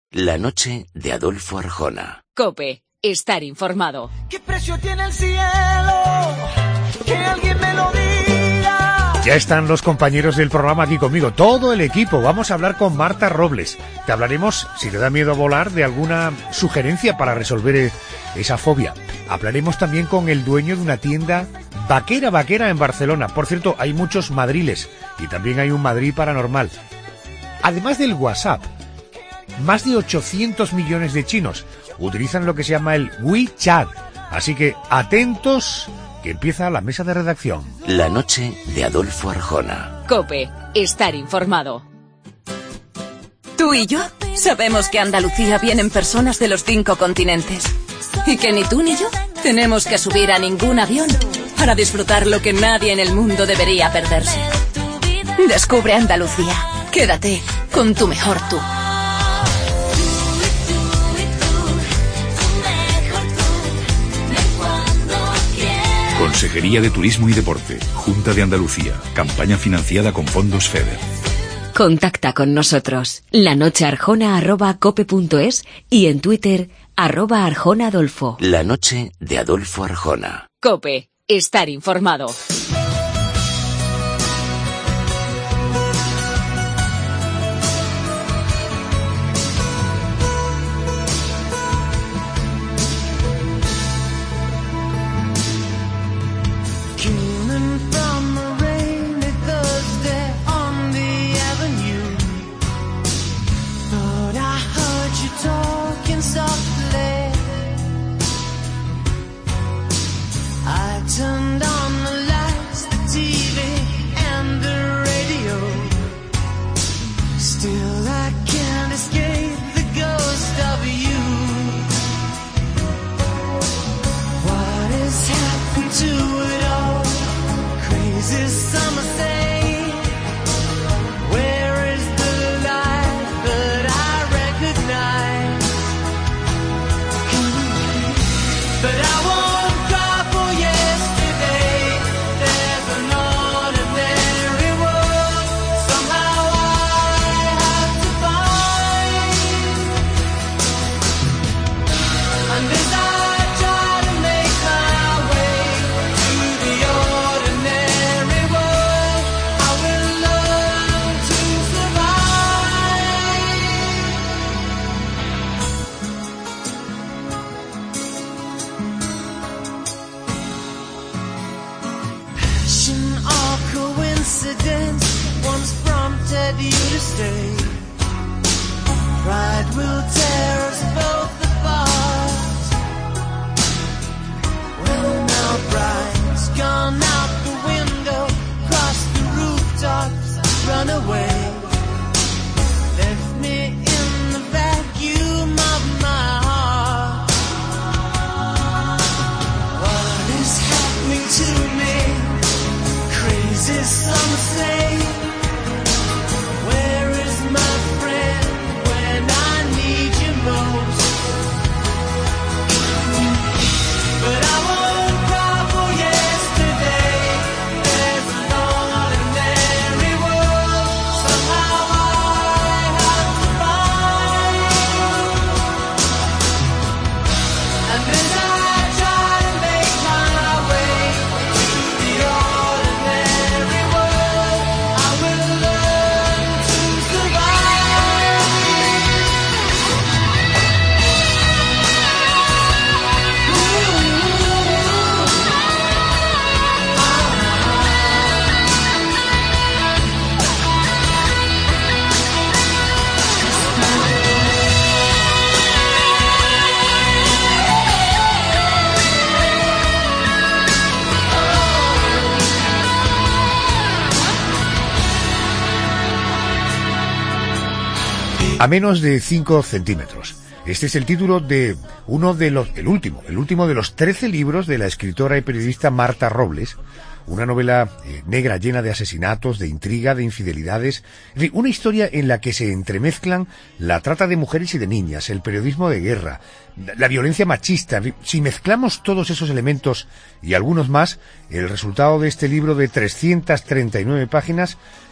La noche de Adolfo Arjona. COPE. Estar informado. ¿Qué precio tiene el cielo? Que alguien me lo diga. Ya están los compañeros del programa aquí conmigo, todo el equipo. Vamos a hablar con Marta Robles. Te hablaremos, si te da miedo volar, de alguna sugerencia para resolver esa fobia. Hablaremos también con el dueño de una tienda vaquera en Barcelona. Por cierto, hay muchos madriles y también hay un Madrid paranormal. Además del WhatsApp, más de 800 millones de chinos utilizan lo que se llama el WeChat. Así que atentos, que empieza la mesa de redacción. La noche de Adolfo Arjona. COPE. Estar informado. Tú y yo sabemos que a Andalucía vienen personas de los 5 continentes. Y que ni tú ni yo tenemos que subir a ningún avión para disfrutar lo que nadie en el mundo debería perderse. Descubre Andalucía. Quédate con tu mejor tú. Consejería de Turismo y Deporte, Junta de Andalucía, campaña financiada con fondos FEDER. Contacta con nosotros. lanochearjona@cope.es y en Twitter @ArjonaAdolfo. La noche de Adolfo Arjona. COPE. Estar informado. Turned on the lights, the TV and the radio. Still I can't escape the ghost of you. What has happened to it all? Crazy summer say, where is the light that I recognize? But I won't. Once prompted you to stay. Pride will tear us both apart. Well, now bride's gone out the window, crossed the rooftops, run away. Left me in the vacuum of my heart. What is happening to me? Crazy some say. Where is my friend when I need you most? But I won't cry for yesterday. There's an ordinary world. Somehow I have to find. And as I try to make my way to the ordinary world, I will learn to survive. A menos de 5 centímetros. Este es el título de el último de los 13 libros de la escritora y periodista Marta Robles. Una novela negra llena de asesinatos, de intriga, de infidelidades. En fin, una historia en la que se entremezclan la trata de mujeres y de niñas, el periodismo de guerra, la violencia machista. En fin, si mezclamos todos esos elementos y algunos más, el resultado de este libro de 339 páginas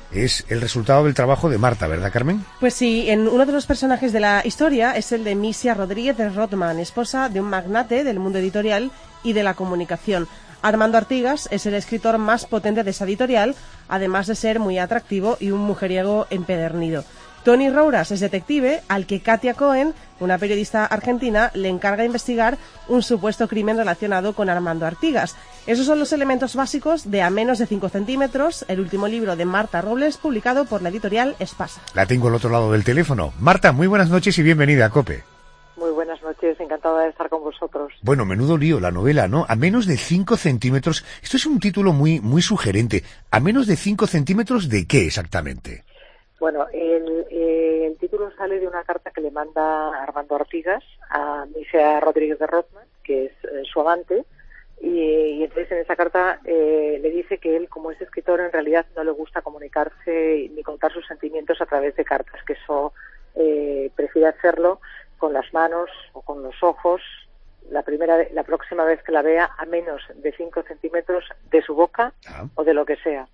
es el resultado del trabajo de Marta, ¿verdad, Carmen? Pues sí, uno de los personajes de la historia es el de Misia Rodríguez de Rothman, esposa de un magnate del mundo editorial y de la comunicación. Armando Artigas es el escritor más potente de esa editorial, además de ser muy atractivo y un mujeriego empedernido. Tony Rouras es detective al que Katia Cohen, una periodista argentina, le encarga investigar un supuesto crimen relacionado con Armando Artigas. Esos son los elementos básicos de A menos de 5 centímetros, el último libro de Marta Robles, publicado por la editorial Espasa. La tengo al otro lado del teléfono. Marta, muy buenas noches y bienvenida a COPE. Muy buenas noches, encantada de estar con vosotros. Bueno, menudo lío la novela, ¿no? A menos de 5 centímetros. Esto es un título muy sugerente. ¿A menos de 5 centímetros de qué exactamente? Bueno, el título sale de una carta que le manda Armando Artigas a Misia Rodríguez de Rothman, que es su amante, y entonces en esa carta le dice que él, como es escritor, en realidad no le gusta comunicarse ni contar sus sentimientos a través de cartas, que eso prefiere hacerlo con las manos o con los ojos, la próxima vez que la vea, a menos de 5 centímetros de su boca o de lo que sea.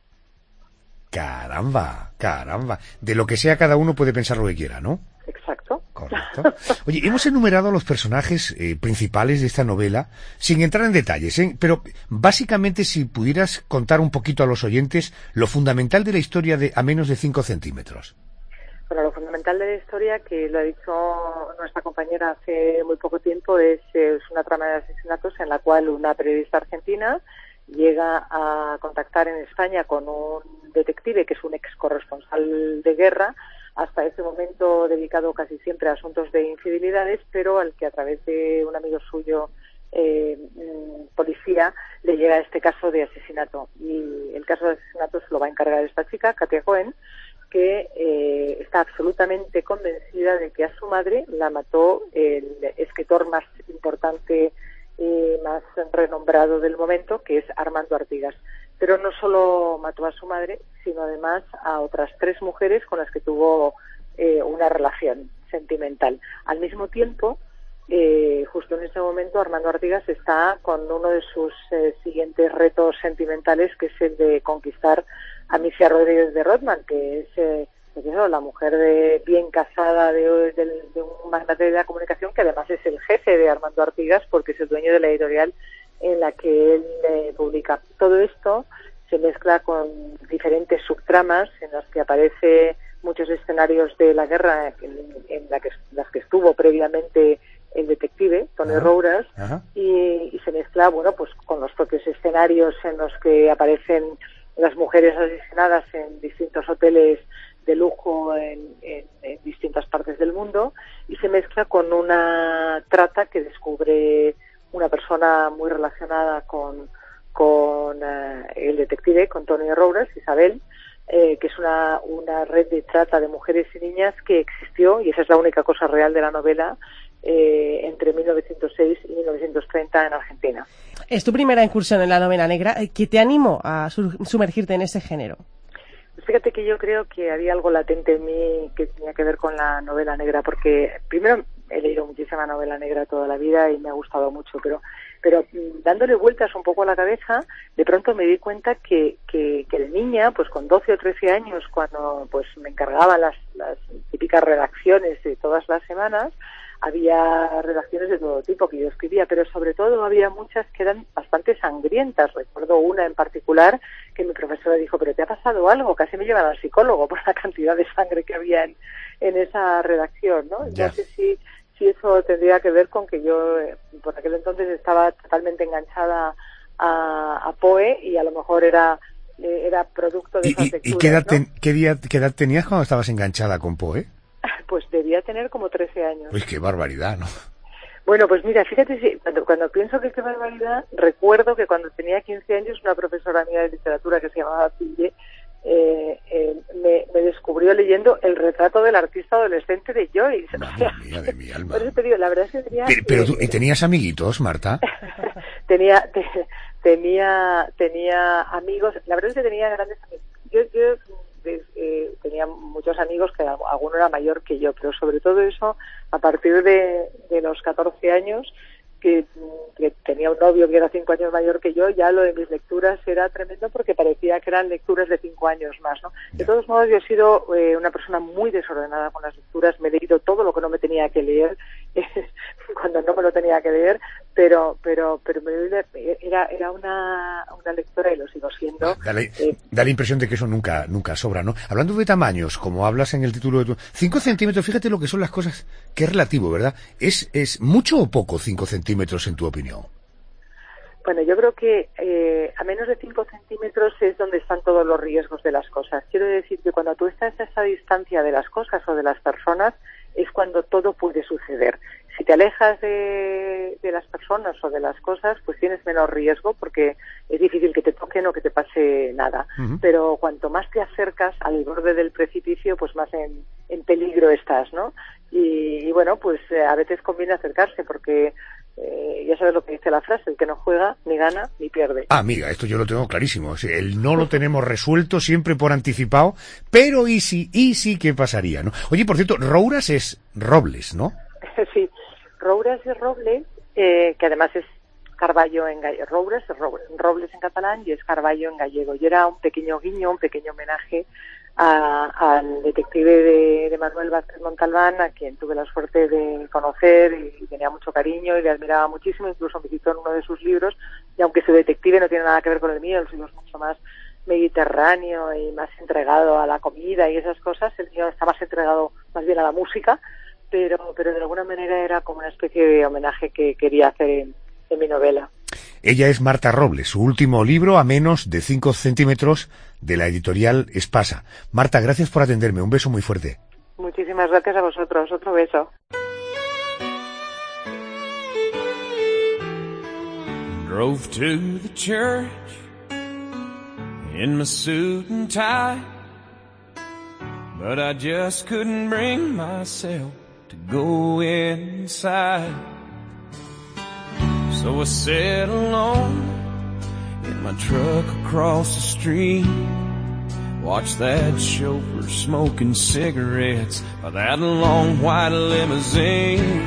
Caramba. De lo que sea, cada uno puede pensar lo que quiera, ¿no? Exacto. Correcto. Oye, hemos enumerado los personajes principales de esta novela, sin entrar en detalles, pero básicamente si pudieras contar un poquito a los oyentes lo fundamental de la historia de A menos de 5 centímetros. Bueno, lo fundamental de la historia, que lo ha dicho nuestra compañera hace muy poco tiempo, es una trama de asesinatos en la cual una periodista argentina llega a contactar en España con un detective que es un ex corresponsal de guerra, hasta ese momento dedicado casi siempre a asuntos de infidelidades, pero al que a través de un amigo suyo policía le llega este caso de asesinato. Y el caso de asesinato se lo va a encargar esta chica, Katia Cohen, que está absolutamente convencida de que a su madre la mató el escritor más importante y más renombrado del momento, que es Armando Artigas. Pero no solo mató a su madre, sino además a otras 3 mujeres con las que tuvo una relación sentimental. Al mismo tiempo, justo en ese momento, Armando Artigas está con uno de sus siguientes retos sentimentales, que es el de conquistar a Misia Rodríguez de Rothman, que es la mujer bien casada de un magnate de la comunicación, que además es el jefe de Armando Artigas, porque es el dueño de la editorial en la que él publica. Todo esto se mezcla con diferentes subtramas en las que aparece muchos escenarios de la guerra en las que estuvo previamente el detective, Tony Rouras, y se mezcla, bueno, pues con los propios escenarios en los que aparecen las mujeres asesinadas en distintos hoteles de lujo en distintas partes del mundo, y se mezcla con una trata que descubre una persona muy relacionada con el detective, con Tony Rouras, Isabel, que es una red de trata de mujeres y niñas que existió, y esa es la única cosa real de la novela, entre 1906 y 1930 en Argentina. Es tu primera incursión en la novela negra. ¿Qué te animó a sumergirte en ese género? Fíjate que yo creo que había algo latente en mí que tenía que ver con la novela negra, porque primero he leído muchísima novela negra toda la vida y me ha gustado mucho, pero dándole vueltas un poco a la cabeza, de pronto me di cuenta que de niña, pues con 12 o 13 años, cuando pues me encargaba las típicas redacciones de todas las semanas, había redacciones de todo tipo que yo escribía, pero sobre todo había muchas que eran bastante sangrientas. Recuerdo una en particular que mi profesora dijo, ¿pero te ha pasado algo? Casi me llevan al psicólogo por la cantidad de sangre que había en esa redacción, ¿no? Ya. No sé si eso tendría que ver con que yo por aquel entonces estaba totalmente enganchada a Poe, y a lo mejor era producto de esas lecturas, ¿Y qué edad tenías cuando estabas enganchada con Poe? Pues debía tener como 13 años. Pues qué barbaridad, ¿no? Bueno, pues mira, fíjate, cuando pienso que qué barbaridad, recuerdo que cuando tenía 15 años una profesora mía de literatura que se llamaba Pille me descubrió leyendo El retrato del artista adolescente de Joyce. Madre mía de mi alma. Por eso te digo, la verdad es que tenía... Pero ¿y tenías amiguitos, Marta? tenía amigos, la verdad es que tenía grandes amigos. Yo tenía muchos amigos, que alguno era mayor que yo, pero sobre todo eso, a partir de los 14 años, que tenía un novio que era 5 años mayor que yo, ya lo de mis lecturas era tremendo porque parecía que eran lecturas de 5 años más, ¿no? De todos modos, yo he sido una persona muy desordenada con las lecturas, me he leído todo lo que no me tenía que leer, cuando no me lo tenía que leer, pero era una lectora y lo sigo siendo. Da la impresión de que eso nunca sobra, ¿no? Hablando de tamaños, como hablas en el título de tu... 5 centímetros, fíjate lo que son las cosas, que es relativo, ¿verdad? ¿Es mucho o poco 5 centímetros en tu opinión? Bueno, yo creo que a menos de 5 centímetros es donde están todos los riesgos de las cosas. Quiero decir que cuando tú estás a esa distancia de las cosas o de las personas es cuando todo puede suceder. Si te alejas de las personas o de las cosas, pues tienes menos riesgo porque es difícil que te toquen o que te pase nada. Uh-huh. Pero cuanto más te acercas al borde del precipicio, pues más en peligro estás, ¿no? Y bueno, pues a veces conviene acercarse porque ya sabes lo que dice la frase, el que no juega ni gana ni pierde. Ah, amiga, esto yo lo tengo clarísimo. O sea, el no lo tenemos resuelto siempre por anticipado, pero ¿y si qué pasaría, no? Oye, por cierto, Rouras es Robles, ¿no? Sí, Rouras es Robles, que además es Carballo en gallego. Rouras es Robles en catalán y es Carballo en gallego. Y era un pequeño guiño, un pequeño homenaje al detective de Manuel Vázquez Montalbán, a quien tuve la suerte de conocer y tenía mucho cariño y le admiraba muchísimo, incluso me citó en uno de sus libros, y aunque su detective no tiene nada que ver con el mío, el suyo es mucho más mediterráneo y más entregado a la comida y esas cosas, el mío está más entregado más bien a la música, pero de alguna manera era como una especie de homenaje que quería hacer en mi novela. Ella es Marta Robles, su último libro, A menos de 5 centímetros, de la editorial Espasa. Marta, gracias por atenderme, un beso muy fuerte. Muchísimas gracias a vosotros, otro beso. Drove to the church in my suit and tie, but I just couldn't bring myself to go inside. So I sat alone in my truck across the street, watched that chauffeur smoking cigarettes by that long white limousine.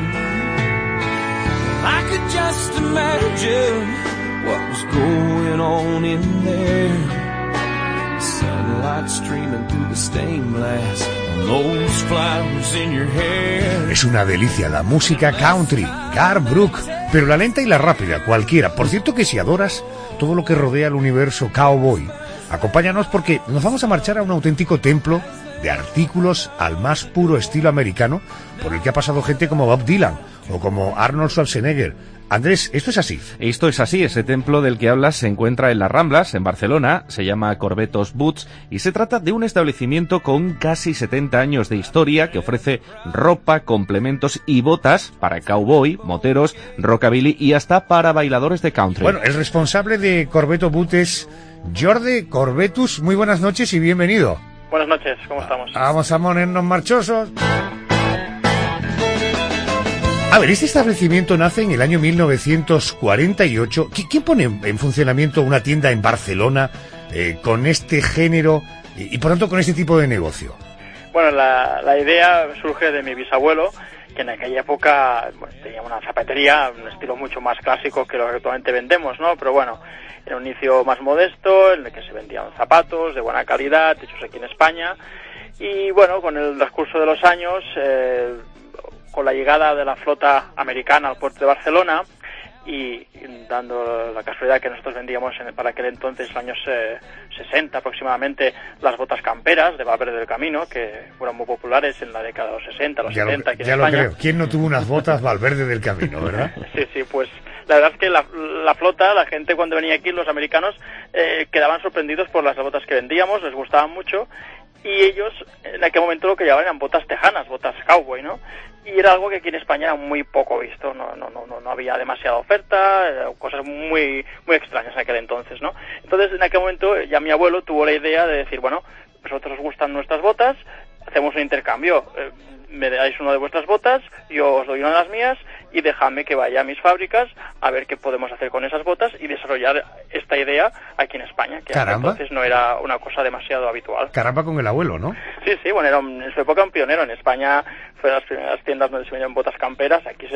I could just imagine what was going on in there. Sunlight streaming through the stained glass on those flowers in your hair. Es una delicia la música country, Garth Brooks, pero la lenta y la rápida, cualquiera. Por cierto que si adoras todo lo que rodea el universo cowboy, acompáñanos porque nos vamos a marchar a un auténtico templo de artículos al más puro estilo americano, por el que ha pasado gente como Bob Dylan o como Arnold Schwarzenegger. Andrés, ¿esto es así? Esto es así. Ese templo del que hablas se encuentra en las Ramblas, en Barcelona, se llama Corbetos Boots y se trata de un establecimiento con casi 70 años de historia que ofrece ropa, complementos y botas para cowboy, moteros, rockabilly y hasta para bailadores de country. Bueno, el responsable de Corbeto Boots es Jordi Corbetus. Muy buenas noches y bienvenido. Buenas noches, ¿cómo estamos? Vamos a ponernos marchosos. A ver, este establecimiento nace en el año 1948. ¿Quién pone en funcionamiento una tienda en Barcelona con este género y por tanto con este tipo de negocio? Bueno, la idea surge de mi bisabuelo, que en aquella época tenía una zapatería, un estilo mucho más clásico que lo que actualmente vendemos, ¿no? Pero bueno, era un inicio más modesto, en el que se vendían zapatos de buena calidad, hechos aquí en España. Y bueno, con el transcurso de los años, con la llegada de la flota americana al puerto de Barcelona y dando la casualidad que nosotros vendíamos para aquel entonces, en los años 60 aproximadamente, las botas camperas de Valverde del Camino, que fueron muy populares en la década de los 60, los 70 aquí en España. Ya lo creo. ¿Quién no tuvo unas botas Valverde del Camino, verdad? Sí, pues la verdad es que la flota, la gente cuando venía aquí, los americanos, quedaban sorprendidos por las botas que vendíamos, les gustaban mucho. Y ellos, en aquel momento, lo que llevaban eran botas tejanas, botas cowboy, ¿no? Y era algo que aquí en España era muy poco visto, no había demasiada oferta, cosas muy extrañas en aquel entonces, ¿no? Entonces, en aquel momento, ya mi abuelo tuvo la idea de decir, bueno, vosotros os gustan nuestras botas, hacemos un intercambio, me dais una de vuestras botas, yo os doy una de las mías, y dejadme que vaya a mis fábricas a ver qué podemos hacer con esas botas y desarrollar esta idea aquí en España, que hasta entonces no era una cosa demasiado habitual. Caramba con el abuelo, ¿no? Sí, bueno, era en su época un pionero. En España fue de las primeras tiendas donde se vendían botas camperas. Aquí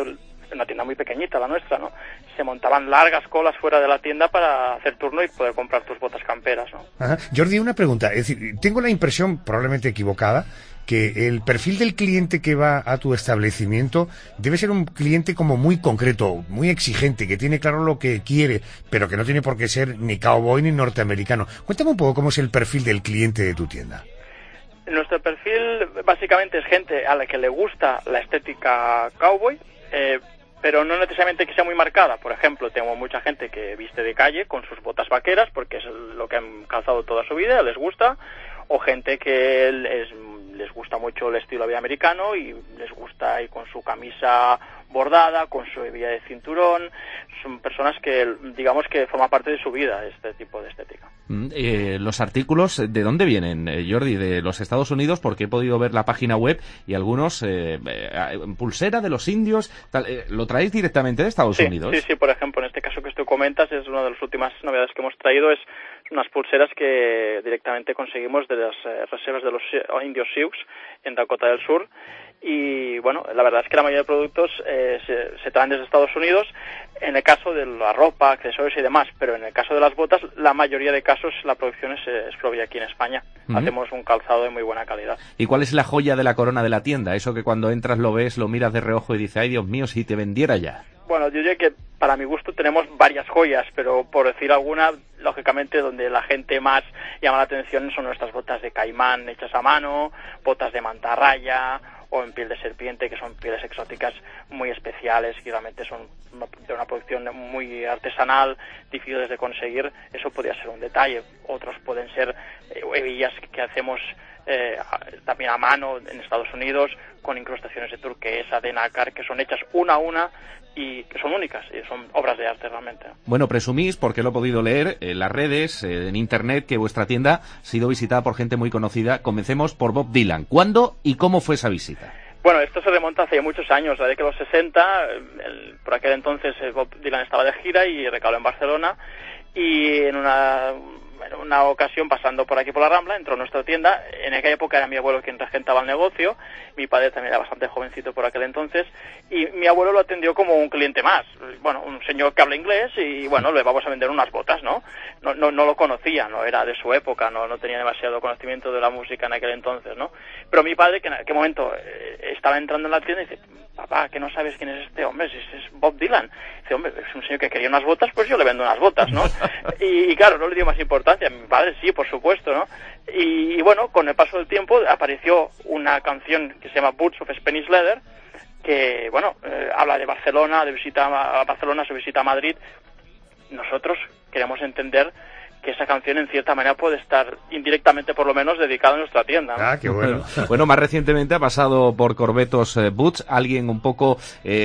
una tienda muy pequeñita, la nuestra, ¿no? Se montaban largas colas fuera de la tienda para hacer turno y poder comprar tus botas camperas, ¿no? Ajá. Jordi, una pregunta. Es decir, tengo la impresión, probablemente equivocada, que el perfil del cliente que va a tu establecimiento debe ser un cliente como muy concreto, muy exigente, que tiene claro lo que quiere, pero que no tiene por qué ser ni cowboy ni norteamericano. Cuéntame un poco cómo es el perfil del cliente de tu tienda. Nuestro perfil básicamente es gente a la que le gusta la estética cowboy, pero no necesariamente que sea muy marcada. Por ejemplo, tengo mucha gente que viste de calle con sus botas vaqueras porque es lo que han calzado toda su vida, les gusta, o gente que les gusta mucho el estilo de vida americano y les gusta ir con su camisa bordada, con su hebilla de cinturón. Son personas que, digamos, que forma parte de su vida este tipo de estética. Los artículos, ¿de dónde vienen, Jordi? ¿De los Estados Unidos? Porque he podido ver la página web y algunos, pulsera de los indios, tal, ¿lo traéis directamente de Estados Unidos? Sí, por ejemplo, en este caso que tú comentas, es una de las últimas novedades que hemos traído, es unas pulseras que directamente conseguimos de las reservas de los indios Sioux en Dakota del Sur. Y bueno, la verdad es que la mayoría de productos se traen desde Estados Unidos, en el caso de la ropa, accesorios y demás, pero en el caso de las botas, la mayoría de casos la producción es propia aquí en España. Hacemos un calzado de muy buena calidad. ¿Y cuál es la joya de la corona de la tienda? Eso que cuando entras lo ves, lo miras de reojo y dices, ay Dios mío, si te vendiera ya. Bueno, yo diría que para mi gusto tenemos varias joyas, pero por decir alguna, lógicamente donde la gente más llama la atención son nuestras botas de caimán hechas a mano, botas de mantarraya o en piel de serpiente, que son pieles exóticas muy especiales y realmente son de una producción muy artesanal, difíciles de conseguir. Eso podría ser un detalle. Otros pueden ser hebillas que hacemos también a mano en Estados Unidos, con incrustaciones de turquesa, de nácar, que son hechas una a una y que son únicas, y son obras de arte realmente. Bueno, presumís, porque lo he podido leer en las redes, en internet, que vuestra tienda ha sido visitada por gente muy conocida. Comencemos por Bob Dylan. ¿Cuándo y cómo fue esa visita? Bueno, esto se remonta hace muchos años, la década de los 60, por aquel entonces Bob Dylan estaba de gira y recaló en Barcelona, y en una ocasión, pasando por aquí por la Rambla, entró a nuestra tienda. En aquella época era mi abuelo quien regentaba el negocio, mi padre también era bastante jovencito por aquel entonces, y mi abuelo lo atendió como un cliente más. Bueno, un señor que habla inglés y bueno, le vamos a vender unas botas, ¿no? No lo conocía, no era de su época, no tenía demasiado conocimiento de la música en aquel entonces, ¿no? Pero mi padre, que en aquel momento estaba entrando en la tienda, y dice, papá, que no sabes quién es este hombre, si es Bob Dylan. Dice, hombre, es un señor que quería unas botas, pues yo le vendo unas botas, ¿no? Y claro, no le dio más importancia. Mi padre sí, por supuesto, ¿no? Y bueno, con el paso del tiempo apareció una canción que se llama Boots of Spanish Leather, que, bueno, habla de Barcelona, de visita a Barcelona, su visita a Madrid. Nosotros queremos entender que esa canción en cierta manera puede estar indirectamente por lo menos dedicada a nuestra tienda, ¿no? Ah, qué bueno. Bueno, más recientemente ha pasado por Corbetos Boots alguien un poco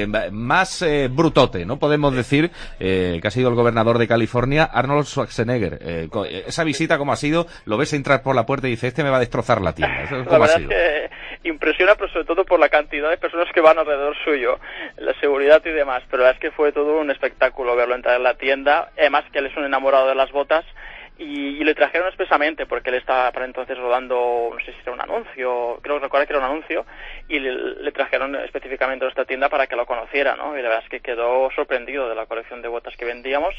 más brutote, ¿no? Podemos decir que ha sido el gobernador de California, Arnold Schwarzenegger. Esa visita, ¿cómo ha sido? Lo ves entrar por la puerta y dices, este me va a destrozar la tienda. ¿Cómo la verdad ha sido? Es que impresiona, pero sobre todo por la cantidad de personas que van alrededor suyo, la seguridad y demás, pero la verdad es que fue todo un espectáculo verlo entrar en la tienda. Además que él es un enamorado de las botas, y le trajeron expresamente porque él estaba para entonces rodando, no sé si era un anuncio, creo recordar que era un anuncio, y le trajeron específicamente a nuestra tienda para que lo conociera, ¿no? Y la verdad es que quedó sorprendido de la colección de botas que vendíamos.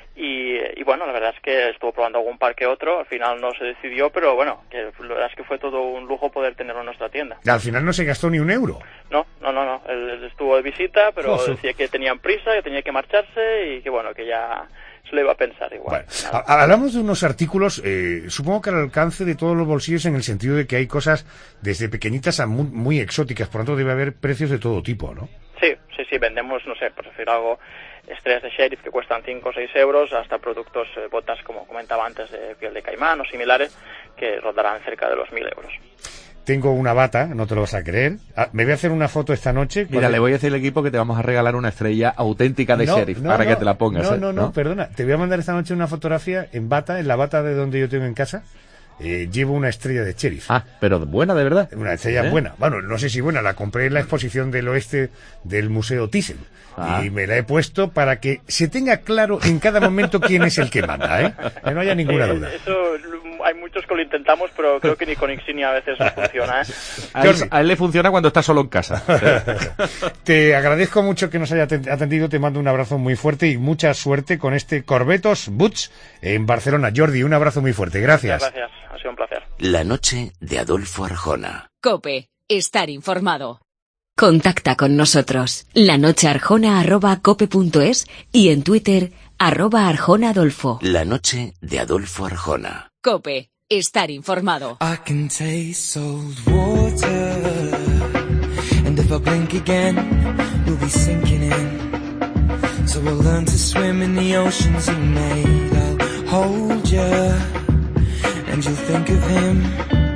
Y bueno, la verdad es que estuvo probando algún par que otro, al final no se decidió, pero bueno, que la verdad es que fue todo un lujo poder tenerlo en nuestra tienda. Al final no se gastó ni un euro. No, él estuvo de visita, pero decía que tenían prisa, que tenía que marcharse y que bueno, que ya se lo iba a pensar igual. Bueno, hablamos de unos artículos, supongo que al alcance de todos los bolsillos, en el sentido de que hay cosas desde pequeñitas a muy, muy exóticas, por lo tanto debe haber precios de todo tipo, ¿no? Sí, vendemos, no sé, por decir algo, estrellas de sheriff que cuestan 5 o 6 euros, hasta productos, botas, como comentaba antes, de piel de caimán o similares, que rondarán cerca de los 1.000 euros. Tengo una bata, no te lo vas a creer. Me voy a hacer una foto esta noche. Mira, le voy a decir al equipo que te vamos a regalar una estrella auténtica de sheriff para que te la pongas. No, perdona. Te voy a mandar esta noche una fotografía en bata, en la bata de donde yo tengo en casa. Llevo una estrella de sheriff. Ah, pero buena, de verdad. Una estrella buena. Bueno, no sé si buena. La compré en la exposición del oeste del Museo Thyssen. Y me la he puesto para que se tenga claro en cada momento quién es el que manda, ¿eh? Que no haya ninguna duda. Eso hay muchos que lo intentamos, pero creo que ni con Insignia a veces no funciona, ¿eh? A él le funciona cuando está solo en casa. Te agradezco mucho que nos haya atendido, te mando un abrazo muy fuerte y mucha suerte con este Corbetos Butch en Barcelona. Jordi, un abrazo muy fuerte, gracias. Muchas gracias, ha sido un placer. La noche de Adolfo Arjona. COPE. Estar informado. Contacta con nosotros. lanochearjona@cope.es y en Twitter @ArjonaAdolfo. La noche de Adolfo Arjona. COPE. Estar informado. I can taste salt water, and if I blink again, we'll be sinking in. So we'll learn to swim in the oceans you made. I'll hold you, and you'll think of him.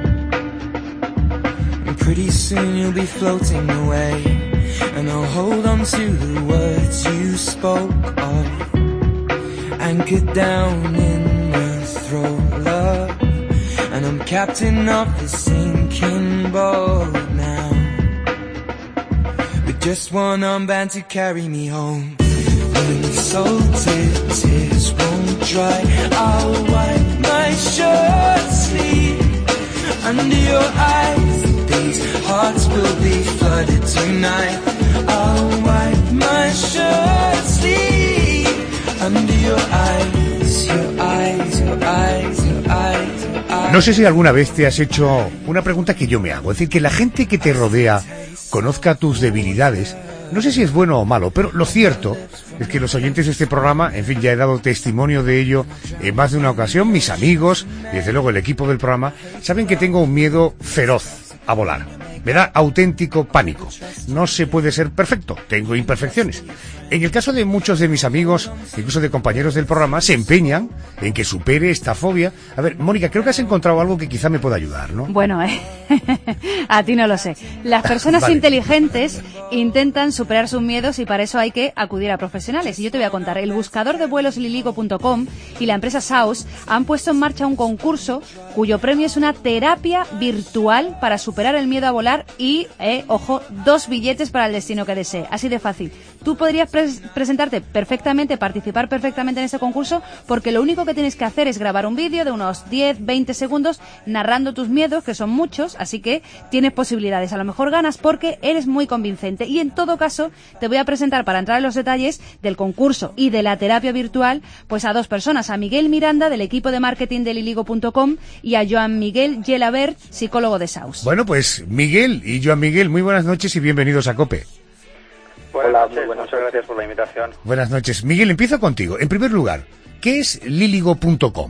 And pretty soon you'll be floating away, and I'll hold on to the words you spoke of. Anchored down in the thrall of, and I'm captain of the sinking boat now, with just one armband to carry me home. When the salted tears won't dry, I'll wipe my shirt sleeve under your eyes. These hearts will be flooded tonight. I'll wipe my shirt sleeve under your eyes, your eyes, your eyes, your eyes, your eyes. No sé si alguna vez te has hecho una pregunta que yo me hago, es decir, que la gente que te rodea conozca tus debilidades. No sé si es bueno o malo, pero lo cierto es que los oyentes de este programa, en fin, ya he dado testimonio de ello en más de una ocasión, mis amigos y desde luego el equipo del programa, saben que tengo un miedo feroz a volar. Me da auténtico pánico. No se puede ser perfecto, tengo imperfecciones. En el caso de muchos de mis amigos, incluso de compañeros del programa, se empeñan en que supere esta fobia. A ver, Mónica, creo que has encontrado algo que quizá me pueda ayudar, ¿no? Bueno, a ti no lo sé. Las personas Vale. inteligentes intentan superar sus miedos y para eso hay que acudir a profesionales. Y yo te voy a contar, el buscador de vuelos liligo.com y la empresa Saus han puesto en marcha un concurso cuyo premio es una terapia virtual para superar el miedo a volar y, ojo, 2 billetes para el destino que desee. Así de fácil. Tú podrías presentarte perfectamente, participar perfectamente en ese concurso, porque lo único que tienes que hacer es grabar un vídeo de unos 10-20 segundos narrando tus miedos, que son muchos, así que tienes posibilidades. A lo mejor ganas porque eres muy convincente. Y en todo caso, te voy a presentar, para entrar en los detalles del concurso y de la terapia virtual, pues a 2 personas, a Miguel Miranda, del equipo de marketing de liligo.com, y a Joan Miguel Gelabert, psicólogo de Saus. Bueno, pues Miguel y Joan Miguel, muy buenas noches y bienvenidos a COPE. Hola, muy buenas, muchas gracias por la invitación. Buenas noches. Miguel, empiezo contigo. En primer lugar, ¿qué es liligo.com?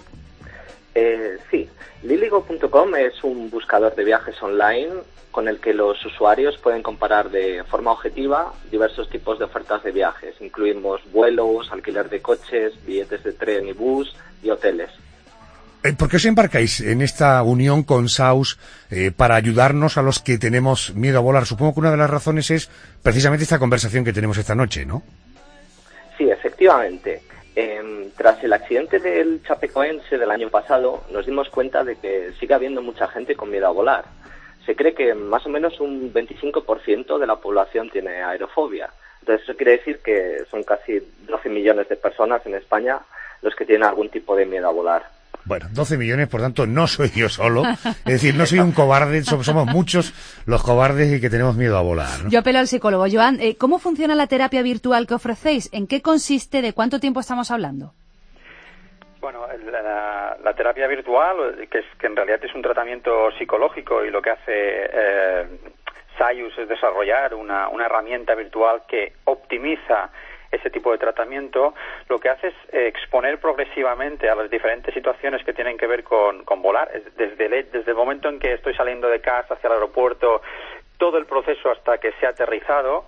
Sí, liligo.com es un buscador de viajes online con el que los usuarios pueden comparar de forma objetiva diversos tipos de ofertas de viajes. Incluimos vuelos, alquiler de coches, billetes de tren y bus y hoteles. ¿Por qué os embarcáis en esta unión con Saus para ayudarnos a los que tenemos miedo a volar? Supongo que una de las razones es precisamente esta conversación que tenemos esta noche, ¿no? Sí, efectivamente. Tras el accidente del Chapecoense del año pasado, nos dimos cuenta de que sigue habiendo mucha gente con miedo a volar. Se cree que más o menos un 25% de la población tiene aerofobia. Entonces eso quiere decir que son casi 12 millones de personas en España los que tienen algún tipo de miedo a volar. Bueno, 12 millones, por tanto, no soy yo solo. Es decir, no soy un cobarde, somos muchos los cobardes y que tenemos miedo a volar, ¿no? Yo apelo al psicólogo. Joan, ¿cómo funciona la terapia virtual que ofrecéis? ¿En qué consiste? ¿De cuánto tiempo estamos hablando? Bueno, la terapia virtual, que en realidad es un tratamiento psicológico, y lo que hace Saus es desarrollar una herramienta virtual que optimiza ese tipo de tratamiento. Lo que hace es exponer progresivamente a las diferentes situaciones que tienen que ver con volar, desde el momento en que estoy saliendo de casa hacia el aeropuerto, todo el proceso hasta que se ha aterrizado,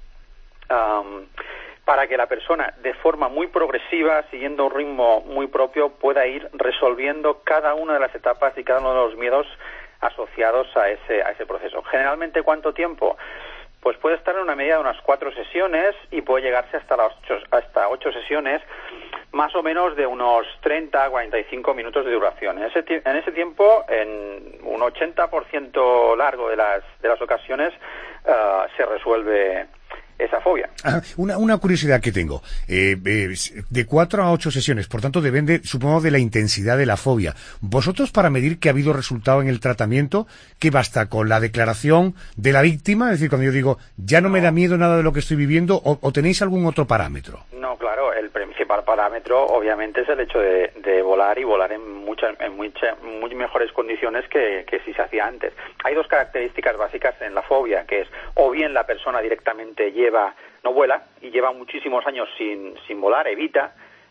para que la persona, de forma muy progresiva, siguiendo un ritmo muy propio, pueda ir resolviendo cada una de las etapas y cada uno de los miedos asociados a ese proceso. Generalmente, ¿cuánto tiempo? Pues puede estar en una media de unas 4 sesiones y puede llegarse hasta 8 sesiones, más o menos de unos 30 a 45 minutos de duración. En ese tiempo, en un 80% largo de las ocasiones, se resuelve esa fobia. Una curiosidad que tengo. De 4 a 8 sesiones, por tanto depende, supongo, de la intensidad de la fobia. ¿Vosotros, para medir que ha habido resultado en el tratamiento, qué basta con la declaración de la víctima? Es decir, cuando yo digo, ya no me da miedo nada de lo que estoy viviendo, o tenéis algún otro parámetro. No, claro, el principal parámetro obviamente es el hecho de volar, y volar en muy mejores condiciones que si se hacía antes. Hay dos características básicas en la fobia, que es o bien la persona directamente no vuela y lleva muchísimos años sin volar, evita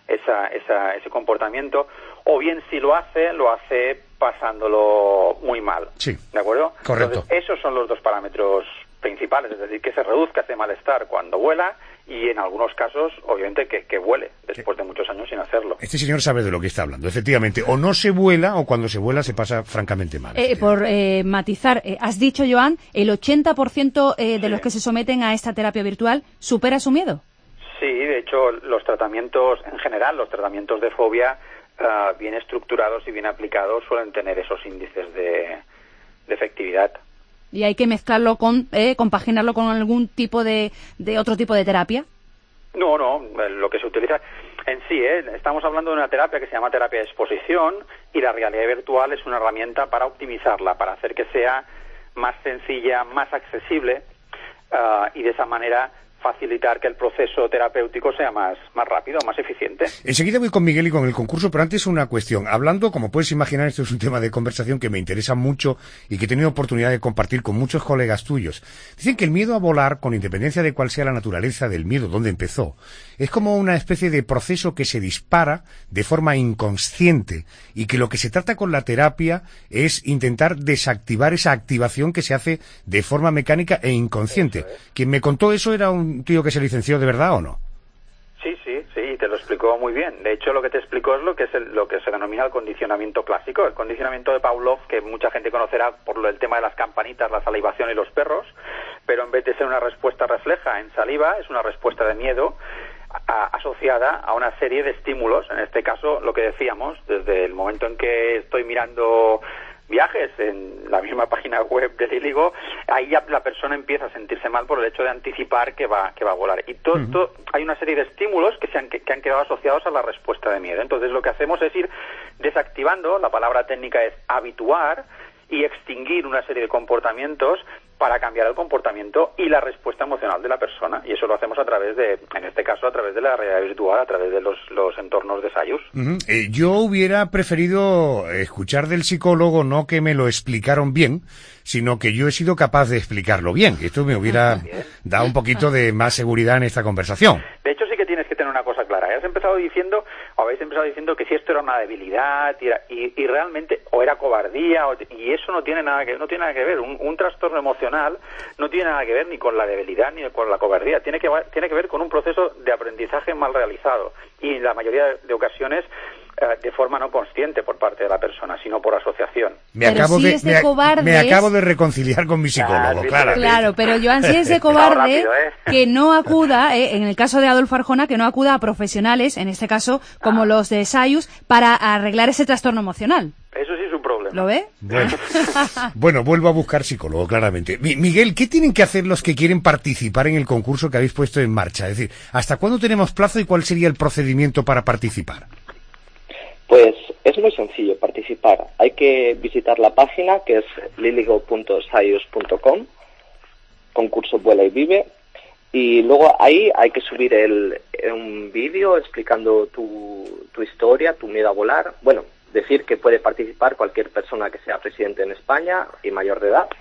ese comportamiento, o bien si lo hace pasándolo muy mal. Sí. ¿De acuerdo? Correcto. Entonces, esos son los dos parámetros principales, es decir, que se reduzca ese malestar cuando vuela, y en algunos casos, obviamente, que vuele después de muchos años sin hacerlo. Este señor sabe de lo que está hablando. Efectivamente, o no se vuela, o cuando se vuela se pasa francamente mal. Por matizar, has dicho, Joan, el 80% de los que se someten a esta terapia virtual supera su miedo. Sí, de hecho, los tratamientos, en general, los tratamientos de fobia bien estructurados y bien aplicados suelen tener esos índices de efectividad. Y hay que mezclarlo compaginarlo con algún tipo de otro tipo de terapia. No, lo que se utiliza en sí, estamos hablando de una terapia que se llama terapia de exposición, y la realidad virtual es una herramienta para optimizarla, para hacer que sea más sencilla, más accesible, y de esa manera facilitar que el proceso terapéutico sea más rápido, más eficiente. Enseguida voy con Miguel y con el concurso, pero antes una cuestión. Hablando, como puedes imaginar, esto es un tema de conversación que me interesa mucho y que he tenido oportunidad de compartir con muchos colegas tuyos. Dicen que el miedo a volar, con independencia de cuál sea la naturaleza del miedo, dónde empezó, es como una especie de proceso que se dispara de forma inconsciente, y que lo que se trata con la terapia es intentar desactivar esa activación que se hace de forma mecánica e inconsciente. Quien me contó eso era un tío que se licenció de verdad, ¿o no? Sí, te lo explicó muy bien. De hecho, lo que te explicó es lo que se denomina el condicionamiento clásico, el condicionamiento de Pavlov, que mucha gente conocerá por el tema de las campanitas, la salivación y los perros, pero en vez de ser una respuesta refleja en saliva, es una respuesta de miedo asociada a una serie de estímulos. En este caso, lo que decíamos, desde el momento en que estoy mirando viajes en la misma página web de Liligo, ahí ya la persona empieza a sentirse mal por el hecho de anticipar que va a volar. Y todo hay una serie de estímulos que han quedado asociados a la respuesta de miedo. Entonces lo que hacemos es ir desactivando, la palabra técnica es habituar, y extinguir una serie de comportamientos para cambiar el comportamiento y la respuesta emocional de la persona. Y eso lo hacemos en este caso, a través de la realidad virtual, a través de los entornos de Sayus. Yo hubiera preferido escuchar del psicólogo, no que me lo explicaron bien, sino que yo he sido capaz de explicarlo bien. Esto me hubiera dado un poquito de más seguridad en esta conversación. De hecho, sí que tienes que tener una cosa clara. Habéis empezado diciendo que si esto era una debilidad y realmente, o era cobardía, y eso no tiene nada que ver. Un trastorno emocional no tiene nada que ver ni con la debilidad ni con la cobardía. Tiene que ver con un proceso de aprendizaje mal realizado, y en la mayoría de ocasiones de forma no consciente por parte de la persona, sino por asociación. Me acabo de reconciliar con mi psicólogo, Claro, pero Joan, si es de cobarde, que no acuda, en el caso de Adolfo Arjona, que no acuda a profesionales, en este caso, como los de Sayus, para arreglar ese trastorno emocional. Eso sí es un problema. ¿Lo ve? Bueno, vuelvo a buscar psicólogo, claramente. Miguel, ¿qué tienen que hacer los que quieren participar en el concurso que habéis puesto en marcha? Es decir, ¿hasta cuándo tenemos plazo y cuál sería el procedimiento para participar? Pues es muy sencillo participar. Hay que visitar la página, que es liligo.sayus.com, concurso Vuela y Vive, y luego ahí hay que subir un vídeo explicando tu historia, tu miedo a volar. Bueno, decir que puede participar cualquier persona que sea residente en España y mayor de edad.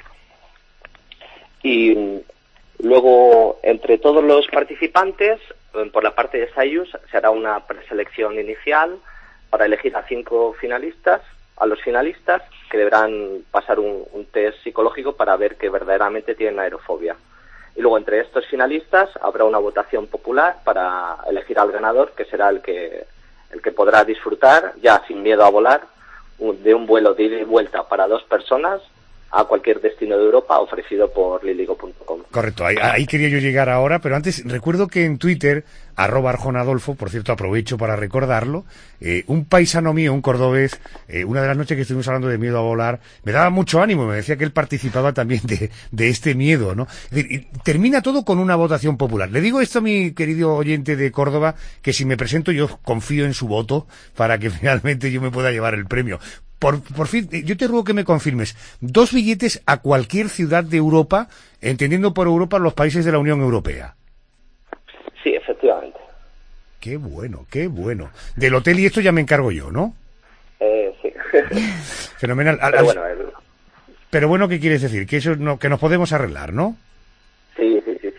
Y luego, entre todos los participantes, por la parte de Sayus, se hará una preselección inicial para elegir a 5 finalistas, a los finalistas, que deberán pasar un test psicológico para ver que verdaderamente tienen aerofobia. Y luego, entre estos finalistas, habrá una votación popular para elegir al ganador, que será el que podrá disfrutar, ya sin miedo a volar, de un vuelo de ida y vuelta para 2 personas a cualquier destino de Europa ofrecido por liligo.com. Correcto, ahí quería yo llegar ahora, pero antes recuerdo que en Twitter, @ArjonaAdolfo, por cierto aprovecho para recordarlo, un paisano mío, un cordobés, una de las noches que estuvimos hablando de miedo a volar, me daba mucho ánimo, me decía que él participaba también de este miedo, ¿no? Es decir, y termina todo con una votación popular. Le digo esto a mi querido oyente de Córdoba, que si me presento yo confío en su voto para que finalmente yo me pueda llevar el premio. Por fin, yo te ruego que me confirmes 2 billetes a cualquier ciudad de Europa, entendiendo por Europa los países de la Unión Europea. Sí, efectivamente. Qué bueno, qué bueno. Del hotel y esto ya me encargo yo, ¿no? Sí. Fenomenal. Pero bueno, ¿qué quieres decir? Que eso que nos podemos arreglar, ¿no? Sí.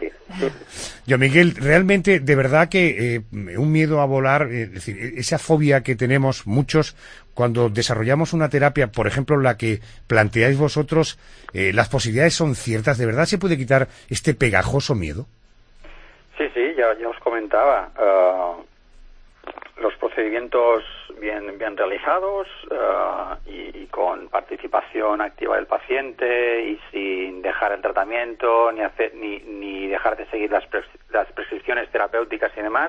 Yo, Miguel, realmente, de verdad que un miedo a volar, es decir, esa fobia que tenemos muchos cuando desarrollamos una terapia, por ejemplo, la que planteáis vosotros, las posibilidades son ciertas. ¿De verdad se puede quitar este pegajoso miedo? Sí, ya os comentaba. Los procedimientos bien realizados y con participación activa del paciente y sin dejar el tratamiento ni dejar de seguir las prescripciones terapéuticas y demás,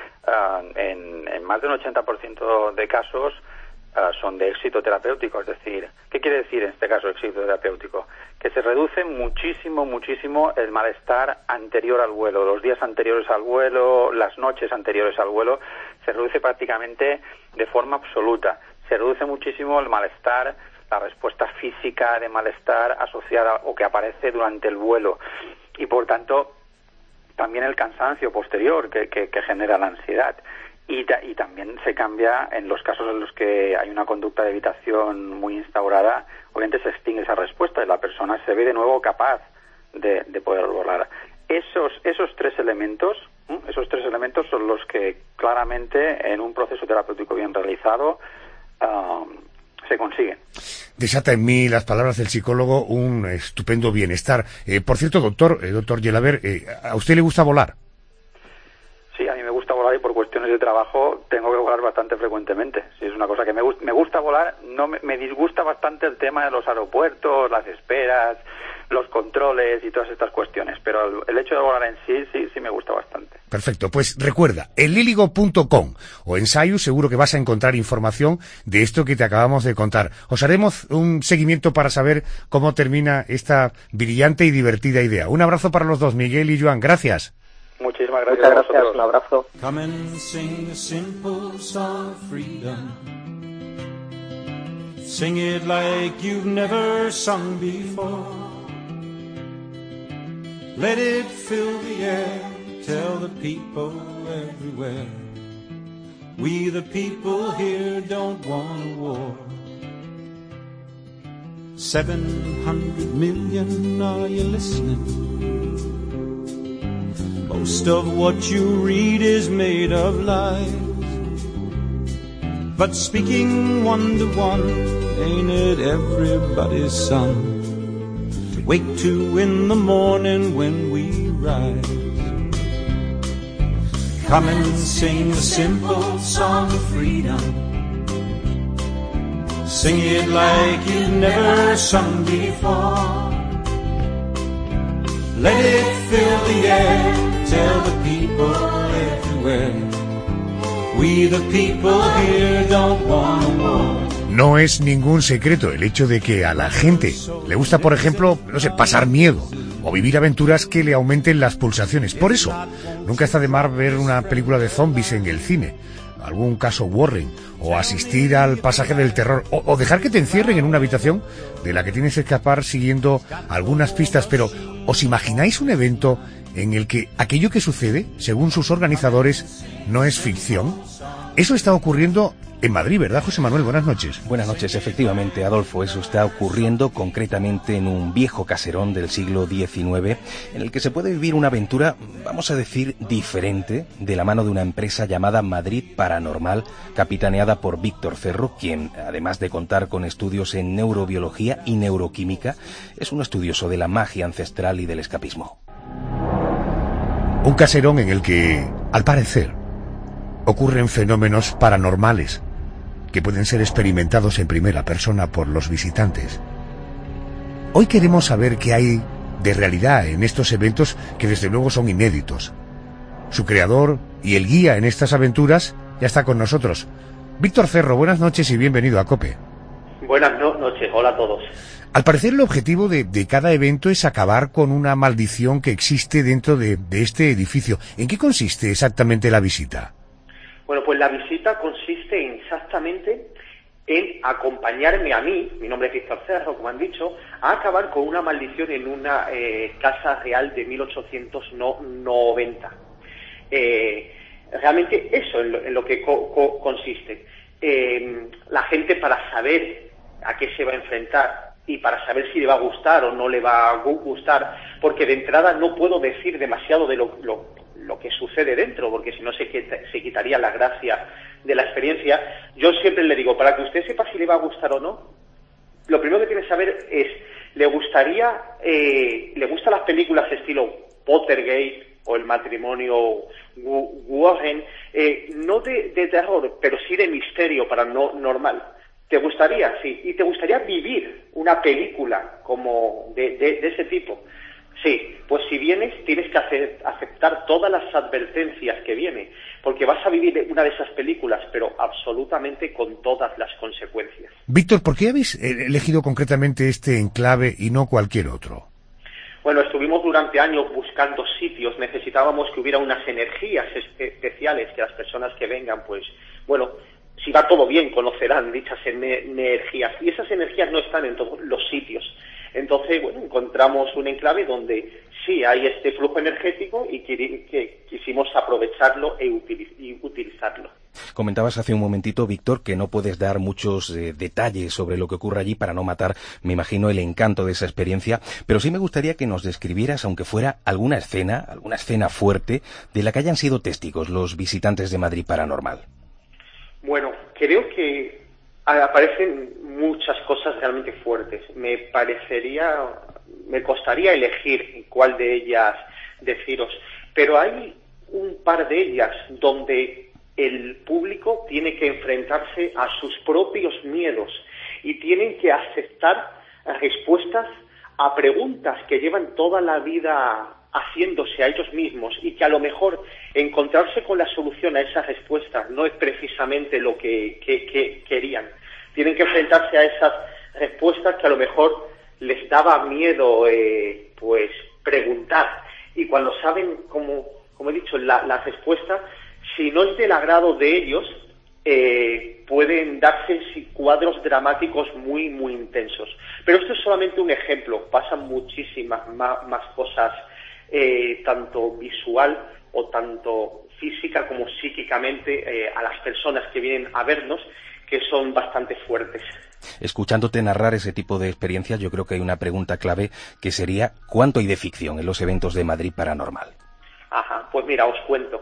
en más de un 80% de casos son de éxito terapéutico. Es decir, ¿qué quiere decir en este caso éxito terapéutico? Que se reduce muchísimo el malestar anterior al vuelo, los días anteriores al vuelo, las noches anteriores al vuelo, se reduce prácticamente de forma absoluta. Se reduce muchísimo el malestar, la respuesta física de malestar asociada o que aparece durante el vuelo. Y por tanto, también el cansancio posterior que genera la ansiedad. Y también se cambia en los casos en los que hay una conducta de evitación muy instaurada, obviamente se extingue esa respuesta y la persona se ve de nuevo capaz de poder volar. Esos tres elementos son los que claramente en un proceso terapéutico bien realizado se consiguen. Desata en mí las palabras del psicólogo un estupendo bienestar. Por cierto, doctor Gelabert, ¿a usted le gusta volar? Sí, a mí me gusta volar y por cuestiones de trabajo tengo que volar bastante frecuentemente. Sí, es una cosa que me gusta volar. No me disgusta bastante el tema de los aeropuertos, las esperas, los controles y todas estas cuestiones. Pero el hecho de volar en sí me gusta bastante. Perfecto, pues recuerda, en liligo.com o en Sayus seguro que vas a encontrar información de esto que te acabamos de contar. Os haremos un seguimiento para saber cómo termina esta brillante y divertida idea. Un abrazo para los dos, Miguel y Joan. Gracias. Muchísimas gracias. Muchas gracias, un abrazo. Come and sing a simple song of freedom. Sing it like you've never sung before. Let it fill the air, tell the people everywhere. We the people here don't want a war. 700 million, are you listening? Most of what you read is made of lies. But speaking one-to-one, ain't it everybody's son? To wake to in the morning when we rise. Come and sing a simple song of freedom. Sing it like you've never sung before. Let it fill the air, tell the people everywhere. We the people here don't want a war. No es ningún secreto el hecho de que a la gente le gusta, por ejemplo, no sé, pasar miedo o vivir aventuras que le aumenten las pulsaciones. Por eso, nunca está de más ver una película de zombies en el cine, algún caso Warren, o asistir al pasaje del terror, o dejar que te encierren en una habitación de la que tienes que escapar siguiendo algunas pistas. Pero, ¿os imagináis un evento en el que aquello que sucede, según sus organizadores, no es ficción? Eso está ocurriendo en Madrid, ¿verdad, José Manuel? Buenas noches. Buenas noches, efectivamente, Adolfo. Eso está ocurriendo concretamente en un viejo caserón del siglo XIX, en el que se puede vivir una aventura, vamos a decir, diferente, de la mano de una empresa llamada Madrid Paranormal, capitaneada por Víctor Cerro, quien, además de contar con estudios en neurobiología y neuroquímica, es un estudioso de la magia ancestral y del escapismo. Un caserón en el que, al parecer, ocurren fenómenos paranormales que pueden ser experimentados en primera persona por los visitantes. Hoy queremos saber qué hay de realidad en estos eventos que desde luego son inéditos. Su creador y el guía en estas aventuras ya está con nosotros. Víctor Cerro, buenas noches y bienvenido a COPE. Buenas noches, hola a todos. Al parecer el objetivo de cada evento es acabar con una maldición que existe dentro de este edificio. ¿En qué consiste exactamente la visita? Bueno, pues la visita consiste exactamente en acompañarme a mí, mi nombre es Víctor Cerro, como han dicho, a acabar con una maldición en una casa real de 1890. Realmente eso en lo que consiste. La gente, para saber a qué se va a enfrentar y para saber si le va a gustar o no le va a gustar, porque de entrada no puedo decir demasiado de lo que sucede dentro, porque si no se quitaría la gracia de la experiencia. Yo siempre le digo, para que usted sepa si le va a gustar o no, lo primero que tiene que saber es, ¿le gustan las películas estilo Pottergate o El matrimonio Warren? No de terror, pero sí de misterio paranormal. ¿Te gustaría? Sí. ¿Y te gustaría vivir una película como de ese tipo? Sí. Pues si vienes, tienes que aceptar todas las advertencias que viene, porque vas a vivir una de esas películas, pero absolutamente con todas las consecuencias. Víctor, ¿por qué habéis elegido concretamente este enclave y no cualquier otro? Bueno, estuvimos durante años buscando sitios, necesitábamos que hubiera unas energías especiales, que las personas que vengan, pues, bueno, si va todo bien, conocerán dichas energías, y esas energías no están en todos los sitios. Entonces, bueno, encontramos un enclave donde sí hay este flujo energético y que quisimos aprovecharlo y utilizarlo. Comentabas hace un momentito, Víctor, que no puedes dar muchos detalles sobre lo que ocurre allí para no matar, me imagino, el encanto de esa experiencia, pero sí me gustaría que nos describieras, aunque fuera alguna escena fuerte de la que hayan sido testigos los visitantes de Madrid Paranormal. Bueno, creo que aparecen muchas cosas realmente fuertes. Me costaría elegir cuál de ellas deciros, pero hay un par de ellas donde el público tiene que enfrentarse a sus propios miedos y tienen que aceptar respuestas a preguntas que llevan toda la vida haciéndose a ellos mismos, y que a lo mejor encontrarse con la solución a esas respuestas no es precisamente lo que querían. Tienen que enfrentarse a esas respuestas que a lo mejor les daba miedo pues preguntar, y cuando saben, como he dicho, la respuesta, si no es del agrado de ellos, pueden darse cuadros dramáticos muy, muy intensos. Pero esto es solamente un ejemplo, pasan muchísimas más cosas, tanto visual o tanto física como psíquicamente, a las personas que vienen a vernos, que son bastante fuertes. Escuchándote narrar ese tipo de experiencias, yo creo que hay una pregunta clave que sería: ¿cuánto hay de ficción en los eventos de Madrid Paranormal? Ajá, pues mira, os cuento.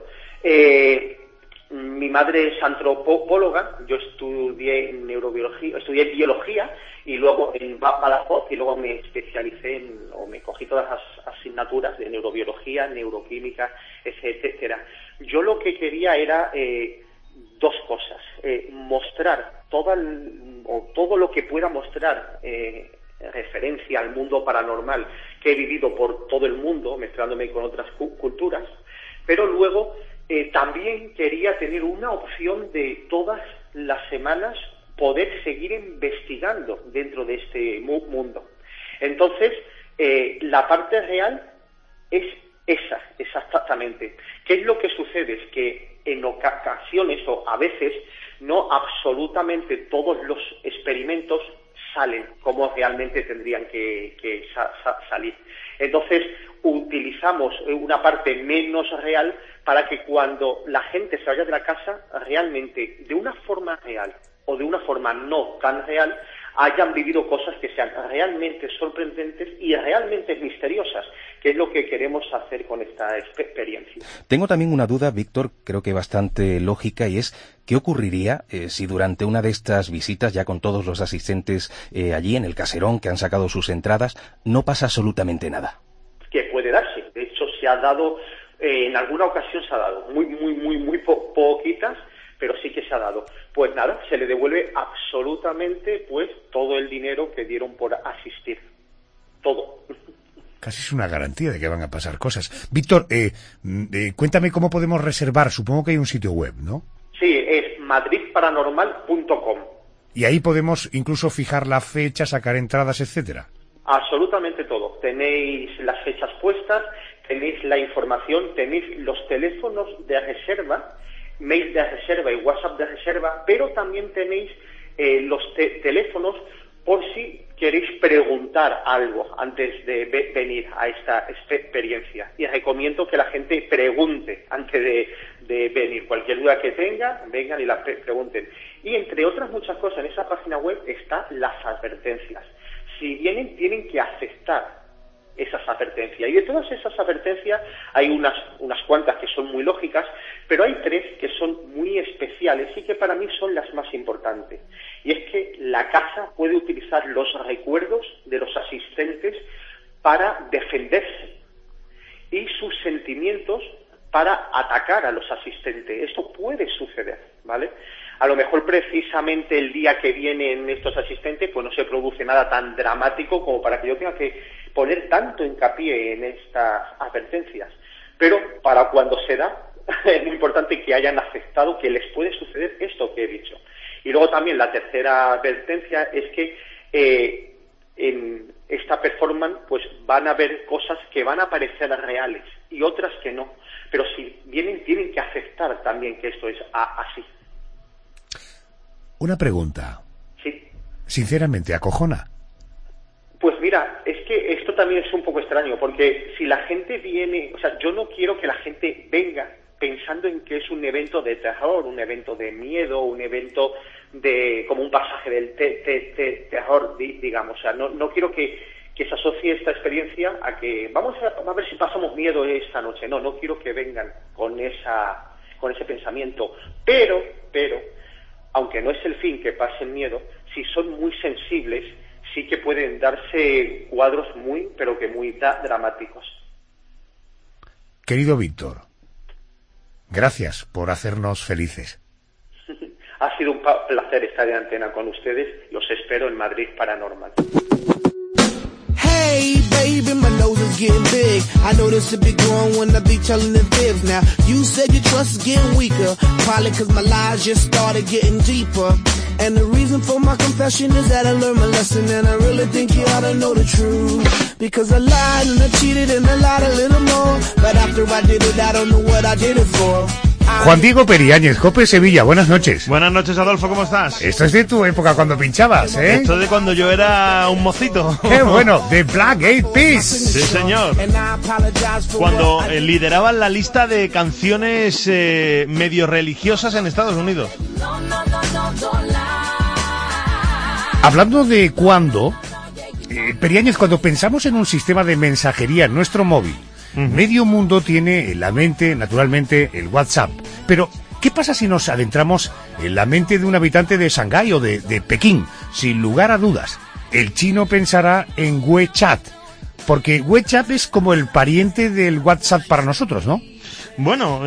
Mi madre es antropóloga, yo estudié biología y luego en Badajoz, y luego me especialicé me cogí todas las asignaturas de neurobiología, neuroquímica, etcétera. Yo lo que quería era dos cosas: mostrar todo lo que pueda mostrar referencia al mundo paranormal que he vivido por todo el mundo, mezclándome con otras culturas, pero luego también quería tener una opción de todas las semanas poder seguir investigando dentro de este mundo. Entonces, la parte real es esa, exactamente. ¿Qué es lo que sucede? Es que en ocasiones, o a veces, no absolutamente todos los experimentos salen como realmente tendrían que salir. Entonces, utilizamos una parte menos real para que cuando la gente se vaya de la casa, realmente, de una forma real o de una forma no tan real, hayan vivido cosas que sean realmente sorprendentes y realmente misteriosas, que es lo que queremos hacer con esta experiencia. Tengo también una duda, Víctor, creo que bastante lógica, y es: ¿qué ocurriría si durante una de estas visitas, ya con todos los asistentes allí en el caserón que han sacado sus entradas, no pasa absolutamente nada? Que puede darse. De hecho, se ha dado, en alguna ocasión se ha dado, muy poquitas, pero sí que se ha dado. Pues nada, se le devuelve absolutamente pues todo el dinero que dieron por asistir. todo. Casi es una garantía de que van a pasar cosas. Víctor, cuéntame cómo podemos reservar. Supongo que hay un sitio web, ¿no? Sí, es madridparanormal.com. Y ahí podemos incluso fijar la fecha, sacar entradas, etcétera. Absolutamente todo. Tenéis las fechas puestas, tenéis la información, tenéis los teléfonos de reserva, mail de reserva y WhatsApp de reserva, pero también tenéis los teléfonos por si queréis preguntar algo antes de venir a esta experiencia. Y recomiendo que la gente pregunte antes de venir. Cualquier duda que tengan, vengan y la pregunten. Y entre otras muchas cosas, en esa página web están las advertencias. Si vienen, tienen que aceptar esas advertencias. Y de todas esas advertencias hay unas cuantas que son muy lógicas, pero hay 3 que son muy especiales y que para mí son las más importantes. Y es que la casa puede utilizar los recuerdos de los asistentes para defenderse y sus sentimientos para atacar a los asistentes. Esto puede suceder, ¿vale? A lo mejor precisamente el día que vienen estos asistentes pues no se produce nada tan dramático como para que yo tenga que poner tanto hincapié en estas advertencias. Pero para cuando se da, es muy importante que hayan aceptado que les puede suceder esto que he dicho. Y luego también la tercera advertencia es que en esta performance pues van a haber cosas que van a parecer reales y otras que no. Pero si vienen, tienen que aceptar también que esto es así. Una pregunta. Sí. Sinceramente, ¿acojona? Pues mira, es que esto también es un poco extraño, porque si la gente viene, o sea, yo no quiero que la gente venga pensando en que es un evento de terror, un evento de miedo, un evento de como un pasaje del terror, digamos. O sea, no quiero que se asocie esta experiencia a que vamos a ver si pasamos miedo esta noche. No quiero que vengan con ese pensamiento. Pero aunque no es el fin que pasen miedo, si son muy sensibles, sí que pueden darse cuadros muy, pero que muy dramáticos. Querido Víctor, gracias por hacernos felices. Ha sido un placer estar en antena con ustedes. Los espero en Madrid Paranormal. Hey, baby, my nose is getting big. I know this should be growing when I be telling the fibs. Now, you said your trust is getting weaker. Probably cause my lies just started getting deeper. And the reason for my confession is that I learned my lesson. And I really think you ought to know the truth. Because I lied and I cheated and I lied a little more. But after I did it, I don't know what I did it for. Juan Diego Periáñez, COPE Sevilla, buenas noches. Buenas noches, Adolfo, ¿cómo estás? Esto es de tu época cuando pinchabas, ¿eh? Esto es de cuando yo era un mocito. ¡Qué bueno! The Black Eyed Peas. Sí, señor. Cuando lideraban la lista de canciones medio religiosas en Estados Unidos. Hablando de cuándo, Periáñez, cuando pensamos en un sistema de mensajería en nuestro móvil, medio mundo tiene en la mente, naturalmente, el WhatsApp. Pero, ¿qué pasa si nos adentramos en la mente de un habitante de Shanghái o de Pekín? Sin lugar a dudas, el chino pensará en WeChat, porque WeChat es como el pariente del WhatsApp para nosotros, ¿no? Bueno,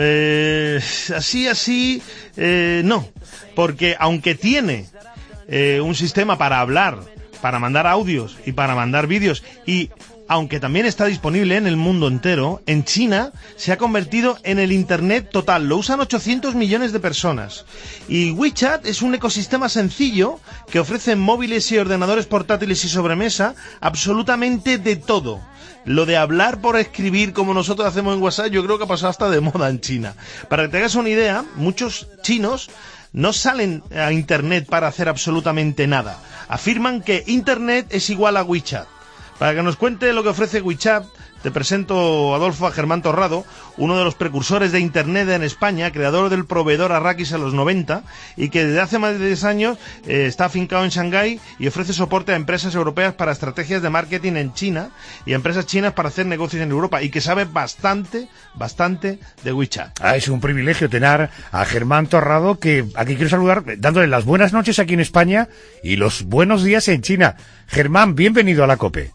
así, no. Porque aunque tiene un sistema para hablar, para mandar audios y para mandar vídeos y aunque también está disponible en el mundo entero, en China se ha convertido en el Internet total. Lo usan 800 millones de personas. Y WeChat es un ecosistema sencillo que ofrece en móviles y ordenadores portátiles y sobremesa absolutamente de todo. Lo de hablar por escribir como nosotros hacemos en WhatsApp yo creo que ha pasado hasta de moda en China. Para que te hagas una idea, muchos chinos no salen a Internet para hacer absolutamente nada. Afirman que Internet es igual a WeChat. Para que nos cuente lo que ofrece WeChat, te presento, Adolfo, a Germán Torrado, uno de los precursores de Internet en España, creador del proveedor Arrakis en los 90, y que desde hace más de 10 años está afincado en Shanghái y ofrece soporte a empresas europeas para estrategias de marketing en China y a empresas chinas para hacer negocios en Europa, y que sabe bastante de WeChat. Es un privilegio tener a Germán Torrado, que aquí quiero saludar dándole las buenas noches aquí en España y los buenos días en China. Germán, bienvenido a la COPE.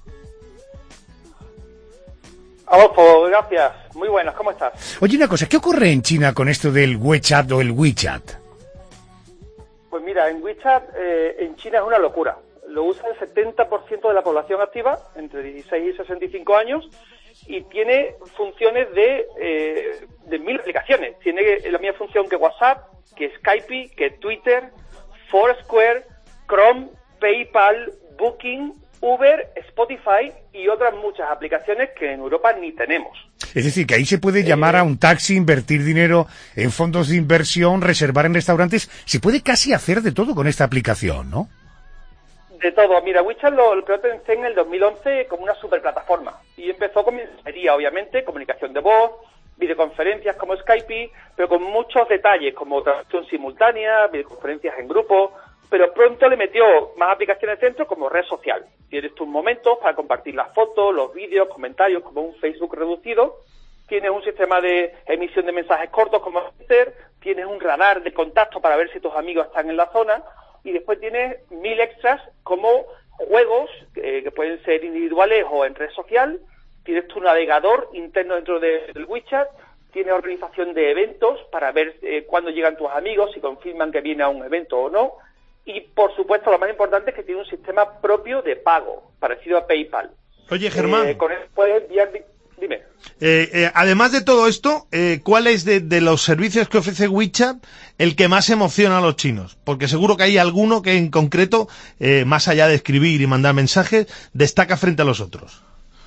Adolfo, gracias. Muy buenas, ¿cómo estás? Oye, una cosa, ¿qué ocurre en China con esto del WeChat o el WeChat? Pues mira, en WeChat, en China es una locura. lo usa el 70% de la población activa, entre 16 y 65 años, y tiene funciones de 1000 aplicaciones. Tiene la misma función que WhatsApp, que Skype, que Twitter, Foursquare, Chrome, PayPal, Booking, Uber, Spotify y otras muchas aplicaciones que en Europa ni tenemos. Es decir, que ahí se puede llamar a un taxi, invertir dinero en fondos de inversión, reservar en restaurantes. Se puede casi hacer de todo con esta aplicación, ¿no? De todo. Mira, WeChat lo creó Tencent en el 2011 como una superplataforma. Y empezó con mensajería, obviamente, comunicación de voz, videoconferencias como Skype, pero con muchos detalles, como traducción simultánea, videoconferencias en grupo. Pero pronto le metió más aplicaciones dentro como red social. Tienes tus momentos para compartir las fotos, los vídeos, comentarios, como un Facebook reducido. Tienes un sistema de emisión de mensajes cortos como Twitter. Tienes un radar de contacto para ver si tus amigos están en la zona. Y después tienes 1000 extras como juegos que pueden ser individuales o en red social. Tienes tu navegador interno dentro del WeChat. Tienes organización de eventos para ver cuándo llegan tus amigos, si confirman que viene a un evento o no. Y, por supuesto, lo más importante es que tiene un sistema propio de pago, parecido a PayPal. Oye, Germán. Con él puedes enviar... Dime. Además de todo esto, ¿cuál es de los servicios que ofrece WeChat el que más emociona a los chinos? Porque seguro que hay alguno que en concreto, más allá de escribir y mandar mensajes, destaca frente a los otros.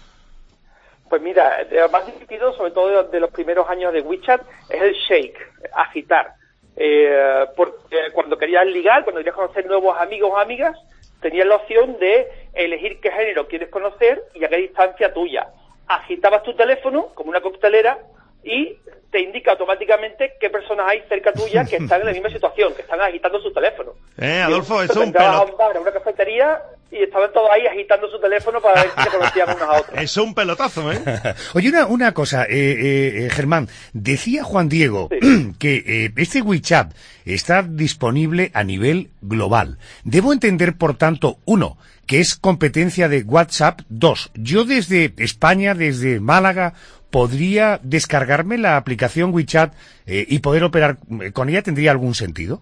Pues mira, lo más divertido, sobre todo de los primeros años de WeChat, es el shake, agitar. Porque cuando querías ligar, cuando querías conocer nuevos amigos o amigas, tenías la opción de elegir qué género quieres conocer y a qué distancia tuya. Agitabas tu teléfono como una coctelera y te indica automáticamente qué personas hay cerca tuya que están en la misma situación, que están agitando su teléfono. Adolfo, eso es un pelotazo. A un bar, a una cafetería, y estaban todos ahí agitando su teléfono para ver si se conocían unos a otros. Eso es un pelotazo, ¿eh? Oye, una cosa, Germán, decía Juan Diego que este WeChat está disponible a nivel global. Debo entender, por tanto, uno, que es competencia de WhatsApp. Dos, yo desde España, desde Málaga, ¿podría descargarme la aplicación WeChat y poder operar con ella? ¿Tendría algún sentido?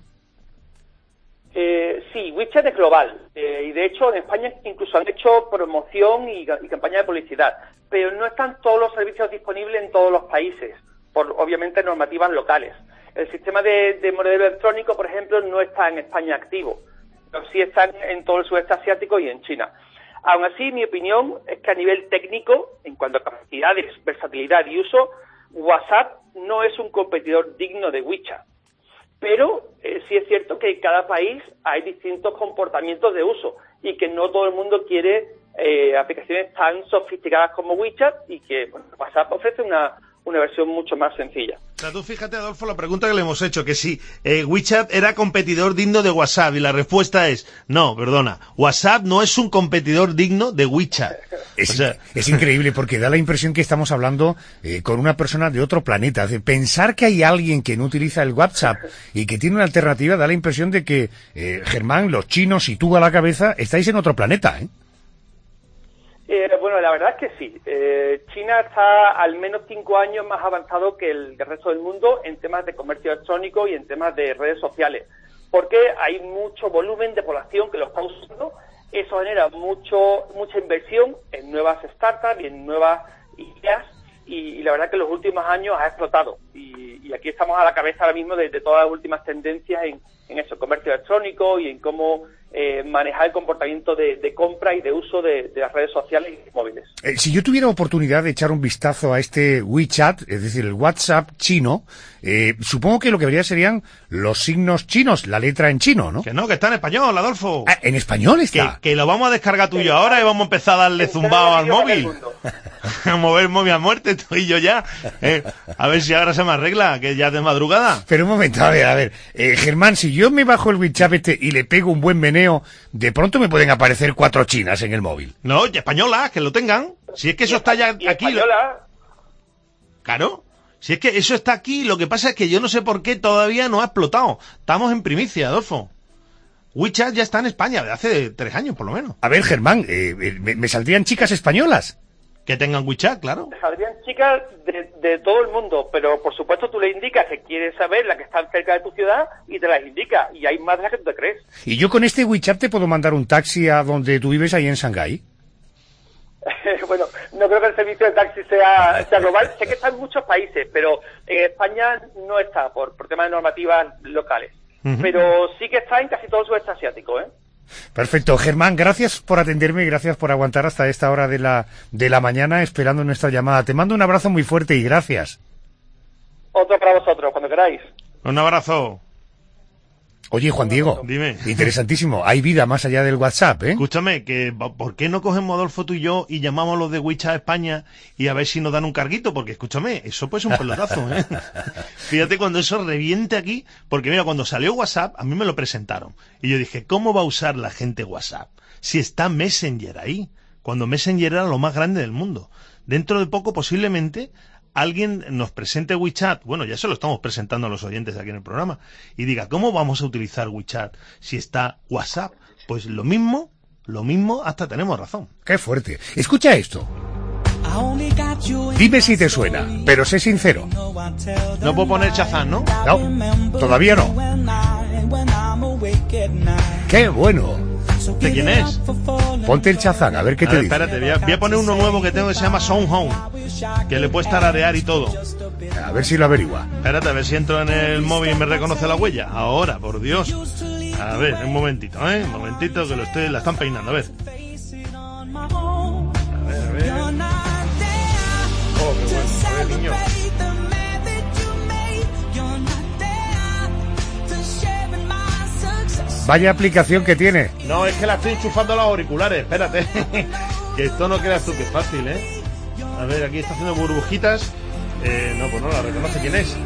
Sí, WeChat es global y de hecho en España incluso han hecho promoción y campaña de publicidad, pero no están todos los servicios disponibles en todos los países, por obviamente normativas locales. El sistema de monedero electrónico, por ejemplo, no está en España activo, pero sí está en todo el sudeste asiático y en China. Aún así, mi opinión es que a nivel técnico, en cuanto a capacidades, versatilidad y uso, WhatsApp no es un competidor digno de WeChat. Pero sí es cierto que en cada país hay distintos comportamientos de uso y que no todo el mundo quiere aplicaciones tan sofisticadas como WeChat y que WhatsApp ofrece una versión mucho más sencilla. O sea, tú fíjate, Adolfo, la pregunta que le hemos hecho, que si WeChat era competidor digno de WhatsApp, y la respuesta es, no, perdona, WhatsApp no es un competidor digno de WeChat. Es increíble porque da la impresión que estamos hablando con una persona de otro planeta. De pensar que hay alguien que no utiliza el WhatsApp y que tiene una alternativa, da la impresión de que, Germán, los chinos y tú a la cabeza, estáis en otro planeta, ¿eh? Bueno, la verdad es que sí. China está al menos 5 años más avanzado que el resto del mundo en temas de comercio electrónico y en temas de redes sociales, porque hay mucho volumen de población que lo está usando. Eso genera mucha inversión en nuevas startups y en nuevas ideas, y la verdad que en los últimos años ha explotado. Y aquí estamos a la cabeza ahora mismo de todas las últimas tendencias en eso, comercio electrónico y en cómo manejar el comportamiento de compra y de uso de las redes sociales y móviles. Si yo tuviera oportunidad de echar un vistazo a este WeChat, es decir, el WhatsApp chino, supongo que lo que vería serían los signos chinos, la letra en chino, ¿no? Que no, que está en español, Adolfo. Ah, ¿en español está? Que lo vamos a descargar tú y yo ahora y vamos a empezar a darle zumbado al móvil. A mover el móvil a muerte, tú y yo ya. A ver si ahora se me arregla, que ya es de madrugada. Pero un momento, a ver. Germán, si yo me bajo el WeChat y le pego un buen meneo, de pronto me pueden aparecer 4 chinas en el móvil. No, y españolas, que lo tengan. Si es que eso está ya aquí. Claro. Si es que eso está aquí, lo que pasa es que yo no sé por qué todavía no ha explotado. Estamos en primicia, Adolfo. WeChat ya está en España, de hace 3 años por lo menos. A ver, Germán, ¿me saldrían chicas españolas? que tengan WeChat, claro. Saldrían chicas de todo el mundo, pero por supuesto tú le indicas que quieres saber la que están cerca de tu ciudad y te las indica, y hay más de las que tú te crees. ¿Y yo con este WeChat te puedo mandar un taxi a donde tú vives, ahí en Shanghái? Bueno, no creo que el servicio de taxi sea global. Sé que está en muchos países, pero en España no está por temas de normativas locales. Pero sí que está en casi todo el sudeste asiático, ¿eh? Perfecto. Germán, gracias por atenderme y gracias por aguantar hasta esta hora de la mañana esperando nuestra llamada. Te mando un abrazo muy fuerte y gracias. Otro para vosotros, cuando queráis. Un abrazo. Oye, Juan Diego, dime. Interesantísimo. Hay vida más allá del WhatsApp, ¿eh? Escúchame, ¿por qué no cogemos, Adolfo, tú y yo, y llamamos a los de WeChat España y a ver si nos dan un carguito? Porque, escúchame, eso pues es un pelotazo, ¿eh? Fíjate cuando eso reviente aquí, porque mira, cuando salió WhatsApp, a mí me lo presentaron. Y yo dije, ¿cómo va a usar la gente WhatsApp? Si está Messenger ahí, cuando Messenger era lo más grande del mundo. Dentro de poco, posiblemente, alguien nos presente WeChat, bueno, ya se lo estamos presentando a los oyentes aquí en el programa, y diga, ¿cómo vamos a utilizar WeChat si está WhatsApp? Pues lo mismo, hasta tenemos razón. ¡Qué fuerte! Escucha esto. Dime si te suena, pero sé sincero. No puedo poner Shazam, ¿no? No, todavía no. ¡Qué bueno! ¿De quién es? Ponte el Shazam, a ver qué te dice. Espérate, voy a poner uno nuevo que tengo que se llama Sound Home, que le puedes tararear y todo. A ver si lo averigua. Espérate, a ver si entro en el móvil y me reconoce la huella. Ahora, por Dios. A ver, un momentito, un momentito que la están peinando, a ver. A ver. Oh, qué bueno, a ver, niño. Vaya aplicación que tiene. No, es que la estoy enchufando a los auriculares, espérate. Que esto no creas tú que es fácil, ¿eh? A ver, aquí está haciendo burbujitas. No, pues no la reconoce quién es.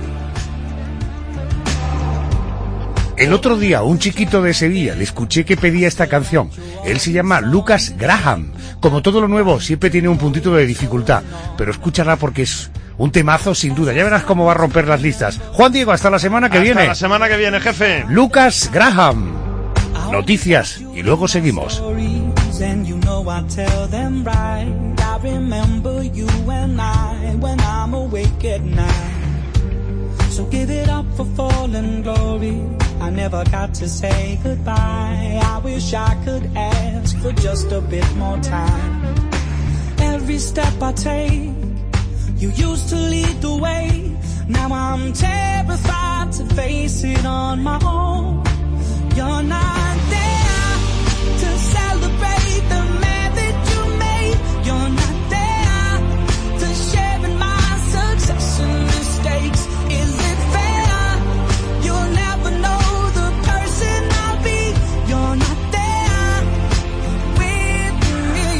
El otro día, un chiquito de Sevilla, le escuché que pedía esta canción. Él se llama Lucas Graham. Como todo lo nuevo, siempre tiene un puntito de dificultad. Pero escúchala porque es un temazo sin duda. Ya verás cómo va a romper las listas. Juan Diego, hasta la semana que viene. Hasta la semana que viene, jefe. Lucas Graham. Noticias y luego seguimos. And you know I tell them right. I remember you and I when I'm awake at night. So give it up for fallen glory. I never got to say goodbye. I wish I could ask for just a bit more time. Every step I take, you used to lead the way. Now I'm terrified to face it on my own. You're not there to celebrate the man that you made. You're not there to share in my success and mistakes. Is it fair? You'll never know the person I'll be. You're not there with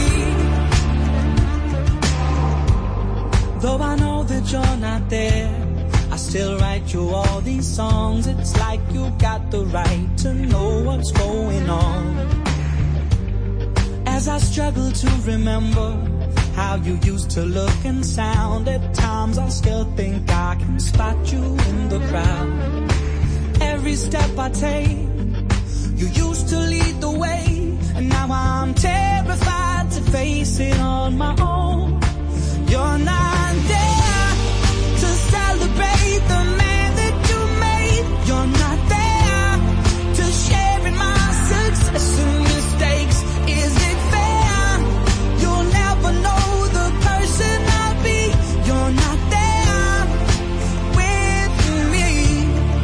me. Though I know that you're not there, I still write you all these songs. It's like you got the right to know what's going on. As I struggle to remember how you used to look and sound, at times I still think I can spot you in the crowd. Every step I take, you used to lead the way, and now I'm terrified to face it on my own. You're not there to celebrate the man that you made. You're not there to share in my success and mistakes. Is it fair? You'll never know the person I'll be. You're not there with me.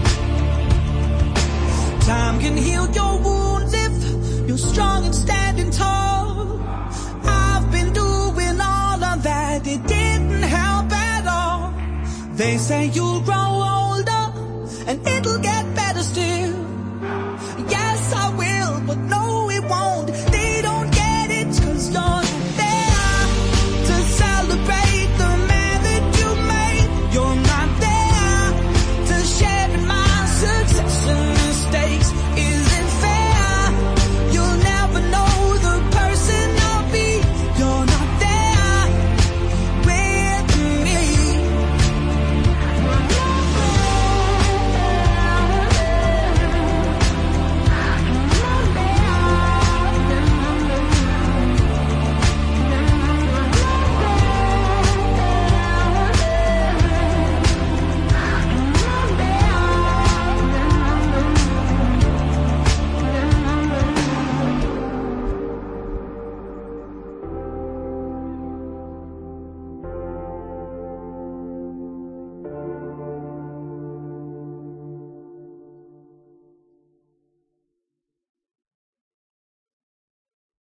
Time can heal your wounds if you're strong and standing tall. I've been doing all of that, it didn't help at all. They say you'll grow older and it'll get